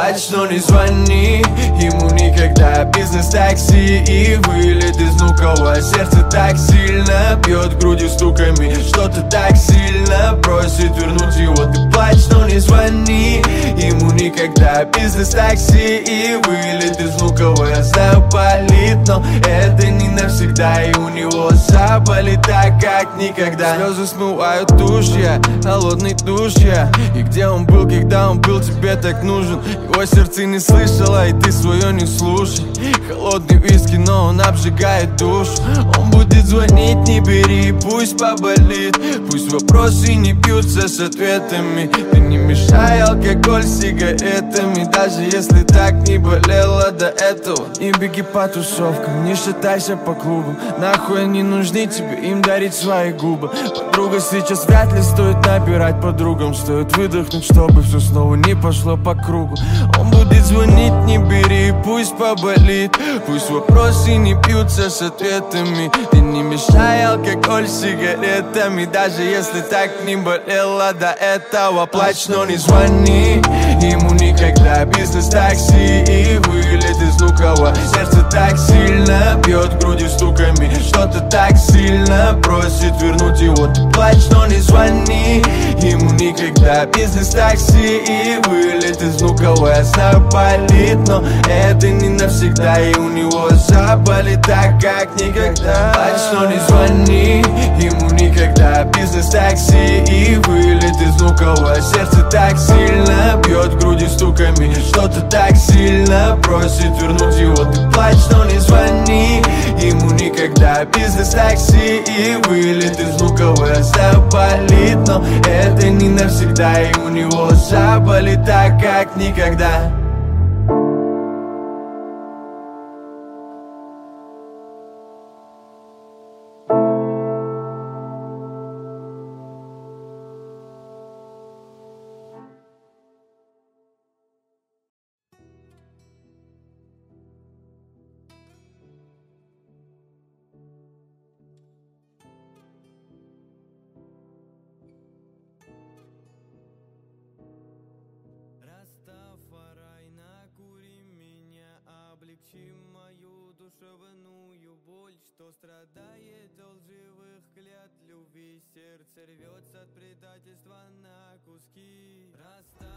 Плачь, но не звони ему никогда. Бизнес-такси и вылет из Внуково. Сердце так сильно бьет грудью стуками, что-то так сильно просит вернуть его. Ты плачь, но не звони ему никогда. Бизнес-такси и вылет из Внуково. Я знаю, болит, но это не навсегда. И у него заболит так, как никогда. Слезы смывают душ, я холодный душ, я. И где он был, когда он был тебе так нужен? Его сердце не слышало, и ты свое не слушай. Холодный виски, но он обжигает душу. Он будет звонить, не бери, пусть поболит. Пусть вопросы не бьются с ответами. Ты не мешай алкоголь с сигаретами. Даже если так не болело до этого. Не беги по тусовкам, не шатайся по клубам. Нахуй они нужны тебе, им дарить свои губы. Подруга, сейчас вряд ли стоит набирать подругам. Стоит выдохнуть, чтобы все снова не пошло по кругу. Он будет звонить, не бери, пусть поболит. Пусть вопросы не бьются с ответами. Ты не мешай алкоголь с сигаретами. Даже если так не болело до этого. Плачь, но не звони ему никогда. Бизнес-такси и вылет из Внуково. Сердце так сильно бьет грудью стуками, что-то так сильно просит вернуть его. Ты плачь, но не звони ему никогда. Бизнес-такси и вылет из Внуково. Я знаю, болит, но это не навсегда. И у него заболит так, как никогда. Плачь, но не звони ему никогда. Бизнес-такси и вылет из Внуково. Сердце так сильно бьет грудью стуками, что-то так сильно просит вернуть его. Ты плачь, но не звони ему никогда. Бизнес-такси и вылет из Внуково. Я знаю, болит, но это не навсегда. И у него заболит так, как никогда. Растафарай, накури меня, облегчи мою душевную боль, что страдает от лживых клятв любви. Сердце рвется от предательства на куски.